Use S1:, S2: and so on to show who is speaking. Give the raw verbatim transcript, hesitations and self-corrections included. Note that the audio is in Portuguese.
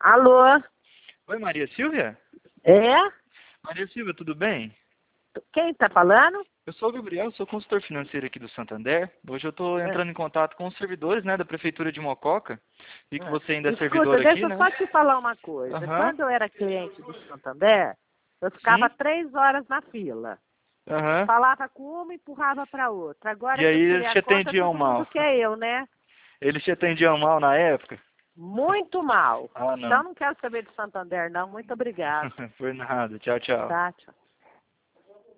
S1: Alô?
S2: Oi, Maria Silvia?
S1: É?
S2: Maria Silvia, tudo bem?
S1: Quem tá falando?
S2: Eu sou o Gabriel, sou consultor financeiro aqui do Santander. Hoje eu estou
S1: É.
S2: entrando em contato com os servidores, né, da Prefeitura de Mococa. Vi que
S1: É.
S2: você ainda é
S1: Escuta,
S2: servidor aqui,
S1: deixa eu
S2: né?
S1: só te falar uma coisa.
S2: Aham.
S1: Quando eu era cliente do Santander, eu ficava
S2: Sim?
S1: três horas na fila.
S2: Aham.
S1: Falava com uma e empurrava para outra. Agora
S2: E
S1: que eu
S2: aí
S1: tirei
S2: eles
S1: a
S2: te
S1: conta,
S2: atendiam
S1: todo mundo
S2: mal.
S1: quer eu, né?
S2: Eles te atendiam mal na época?
S1: Muito mal.
S2: Ah,
S1: Então
S2: não.
S1: não quero saber de Santander, não. Muito obrigada.
S2: Foi nada. Tchau, tchau.
S1: Tá, tchau.